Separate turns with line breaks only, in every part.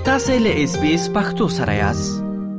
تاسو له SBS پښتو سره یاست.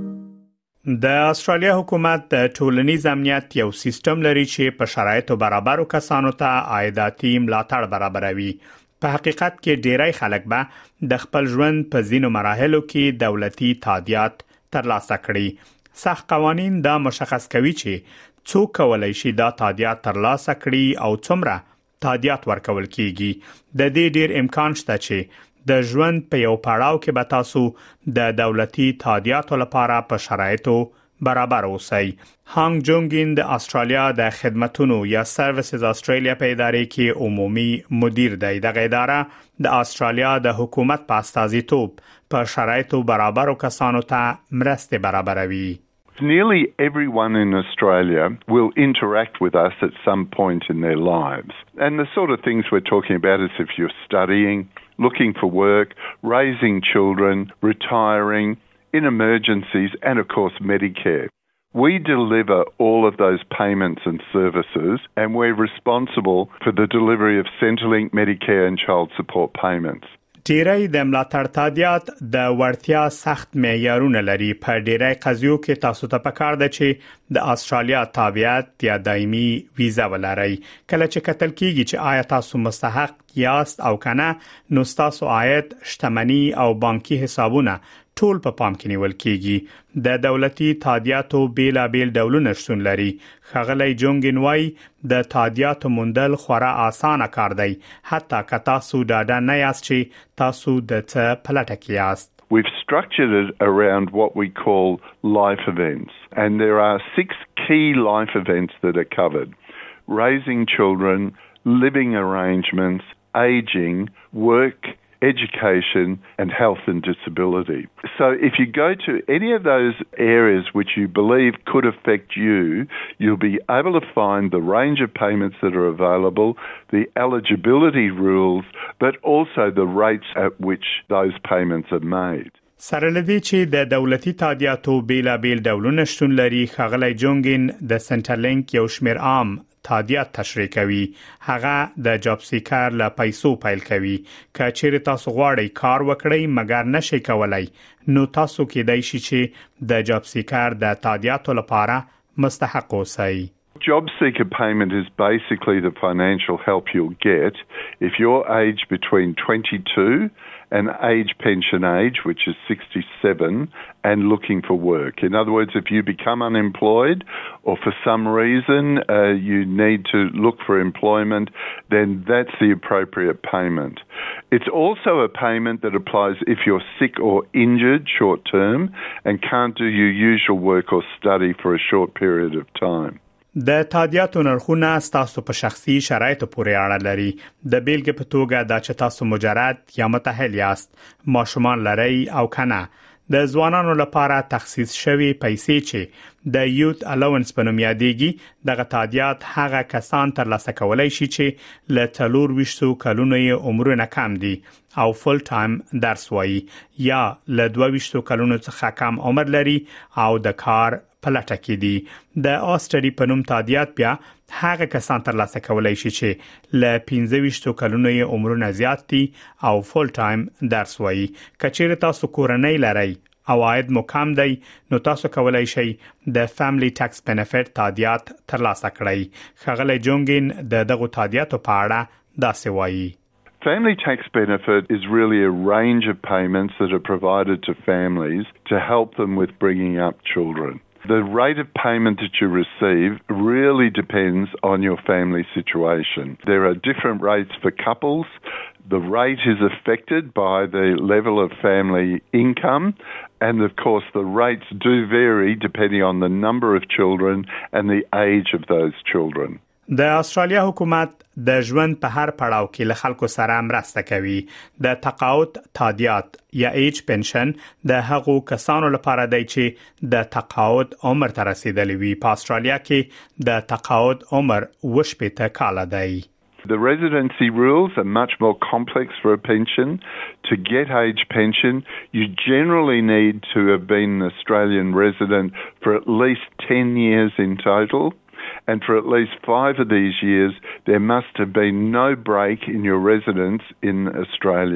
د استرالیا حکومت د ټولنیز امنیت یو سیستم لري چې په شرایطو برابرو کسانو ته عایداتي ملاتړ برابروي. په حقیقت کې ډیری خلک به د خپل ژوند په ځینو مراحلو کې دولتي تادیات ترلاسه کړي. سخت قوانین دا مشخص کوي چې څوک کولای شي دا تادیات ترلاسه کړي او څومره تادیات ورکول کیږي. د دې ډیر امکان شته چې د ژوند په یو پړاو کې به تاسو د دولتي تادیاتو لپاره په شرایطو برابر اوسئ. هانګ جونګین د استرالیا د خدماتو یا سروسز استرالیا په ادارې کې عمومي مدیر دی. د اداره د استرالیا د حکومت په استازیتوب په شرایطو برابر کسانو ته مرسته برابروي.
Nearly everyone in Australia will interact with us at some point in their lives. And the sort of things we're talking about is if you're studying, looking for work, raising children, retiring, in emergencies, and of course Medicare. We deliver all of those payments and services, and we're responsible for the delivery of Centrelink, Medicare and child support payments.
ډیری د ملاتړ تادیات د ورتیا سخت معیارونه لري. په ډیری قضیو کې تاسو ته پکار ده چې د استرالیا تابعیت یا دایمي ویزا ولرئ. کله چې کتل کیږي چې آیا تاسو مستحق یاست او کنه، نو تاسو عاید، شتمنۍ او بانکي حسابونه ټول په پام کې نیول کیږي. د دولتي تادیاتو بیلابیل ډولونه شتون لري. خغلی جونګین وای د تادیاتو موندل خورا اسانه کار دی، حتی که تاسو ډاډه نه یاست چې تاسو د څه په لټه کې یاست.
We've structured it around what we call life events, and there are 6 key life events that are covered: raising children, living arrangements, aging, work, education and health and disability. So if you go to any of those areas which you believe could affect you, you'll be able to find the range of payments that are available, the eligibility rules, but also the rates at which those payments are made.
سره لدی چې د دولتي تادیاتو بیلابیل ډولونه شتون لري، خغلی جونګین د سنټرلینک یو شمیر عام تادیات تشریح کوي. هغه د جاب سیکر له پیسو پیل کوي. که چیرې تاسو غواړئ کار وکړئ مګر نشئ کولای، نو تاسو کېدای شي چې د جاب سیکر د تادیاتو لپاره مستحق اوسئ.
Job seeker payment is basically the financial help you'll get if you're aged between 22 and age pension age, which is 67, and looking for work. In other words, if you become unemployed or for some reason you need to look for employment, then that's the appropriate payment. It's also a payment that applies if you're sick or injured short term and can't do your usual work or study for a short period of time.
د تادیاتو نرخونه تاسو په شخصي شرایطو پورې اړه لري. د بیلګې په توګه دا چې تاسو مجرد یا متأهل یاست، ماشومان لرئ او کنه. د ځوانانو لپاره تخصیص شوی پیسې چې د یوت الاونس په نوم یادېږي، دغه تادیات هغه کسان ترلاسه کولای شي چې له 24 کلونو یې عمرونه کم دي او فول ټایم درس وایي، یا له 22 کلونو څخه کم عمر لري او د کار په لټه کې دي. د آستري په نوم تادیات بیا هغه کسان ترلاسه کولای شي چې له 25 کلونو یې عمرونه زیات دي او فول ټایم درس وایي. کچېرې تاسو کورنۍ لرئ او عاید مو کم دی، نو تاسو کولای شئ د فیملی ټیکس بینیفیټ تادیات ترلاسه کړئ. خغلی جونګین د دغه تادیاتو په اړه داسې وایي.
Family tax benefit is really a range of payments that are provided to families to help them with bringing up children. The rate of payment that you receive really depends on your family situation. There are different rates for couples. The rate is affected by the level of family income, and of course the rates do vary depending on the number of children and the age of those children.
د استرالیا حکومت د ژوند په هر پړاو کې له خلکو سره مرسته کوي. د تقاعد تادیات یا ایج پنشن د هغو کسانو لپاره دی چې د تقاعد عمر ته رسیدلی وي. په استرالیا کې د تقاعد عمر 80 کاله دی.
The residency rules are much more complex for a pension. To get age pension, you generally need to have been an Australian resident for at least 10 years in total. And for at least 5 of these years, there must have been no break in your residence in Australia.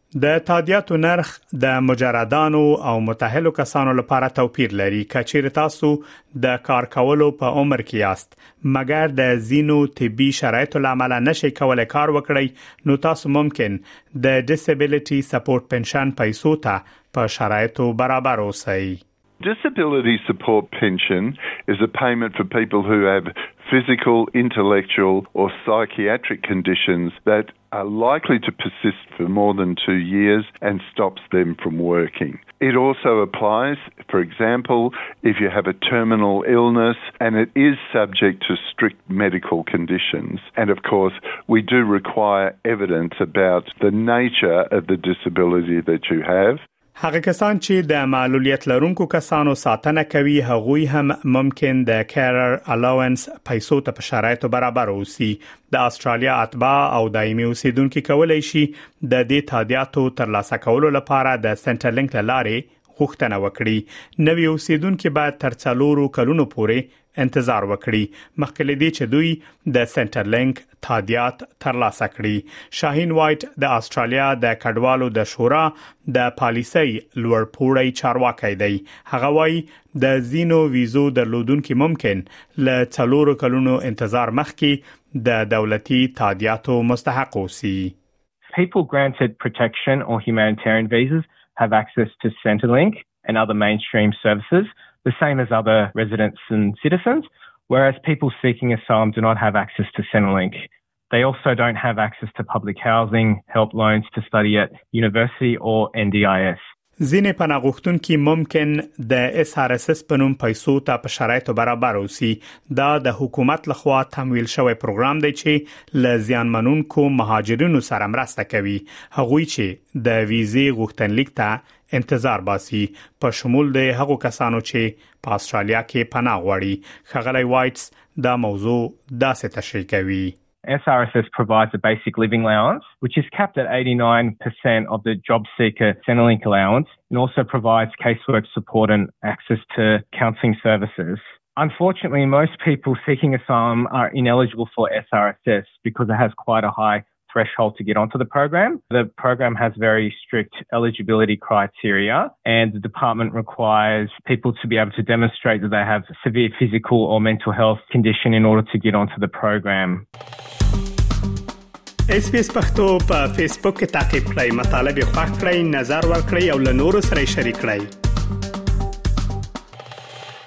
د تادیاتو نرخ د مجردانو او متأهلو کسانو لپاره توپیر لري. کچیر تاسو د کار کولو په عمر کې یاست مګر د زینو طبي شرایطو لامل نشئ کولای کار وکړئ نو تاسو ممکن د disability support pension پیسو ته په شرایطو برابر اوسئ.
Disability support pension is a payment for people who have physical, intellectual or psychiatric conditions that are likely to persist for more than 2 years and stops them from working. It also applies, for example, if you have a terminal illness and it is subject to strict medical conditions. And of course, we do require evidence about the nature of the disability that you have.
هغه کسان چې د معلولیت لرونکو کسانو ساتنه کوي هغوی هم ممکن د کیرر الاونس پیسو ته په شرایطو برابر اوسي. د استرالیا اتباع او دایمي اوسیدونکو کولای شي د دې تادیاتو ترلاسه کولو لپاره د سنټرلینک لارې غوښتنه وکړي. نوی اوسیدونکو باید تر 4 کلونو پورې انتظار وکړي مخکې لدی چې دوی د سنټرلینک تادیات ترلاسه کړي. شاهین وایټ د استرالیا د کډوالو د شورا د پالیسي لوړپوړی چارواکي دی. هغه وایي د زینو ویزو درلودونکو ممکن له 4 کلونو انتظار مخکې د دولتي تادیاتو مستحق اوسي.
People granted protection or humanitarian visas have access to Centrelink and other mainstream services, the same as other residents and citizens, whereas people seeking asylum do not have access to Centrelink. They also don't have access to public housing, help loans to study at university or NDIS.
ځینې پناه غوښتونکي ممکن د SRSS په نوم پیسو ته په شرایطو برابر اوسي. دا د حکومت لخوا تمویل شوی پروګرام دی چې ل زیانمنونکو مهاجرینو سره مرسته کوي. هغوی چې د ویزې غوښتنلیک ته انتظار باسي په شمول د هغو کسانو چې په استرالیا کې پناه غواړي. ښاغلی وایټس دا موضوع داسې تشریح کوي.
SRSS provides a basic living allowance, which is capped at 89% of the job seeker Centrelink allowance, and also provides casework support and access to counselling services. Unfortunately, most people seeking asylum are ineligible for SRSS because it has quite a high threshold to get onto the program. The program has very strict eligibility criteria, and the department requires people to be able to demonstrate that they have a severe physical or mental health condition in order to get onto the program.
SBS پښتو په فیسبوک کې تعقیب کړئ، مطالب یې خوښ کړئ، نظر ورکړئ او له نورو سره شریک کړئ.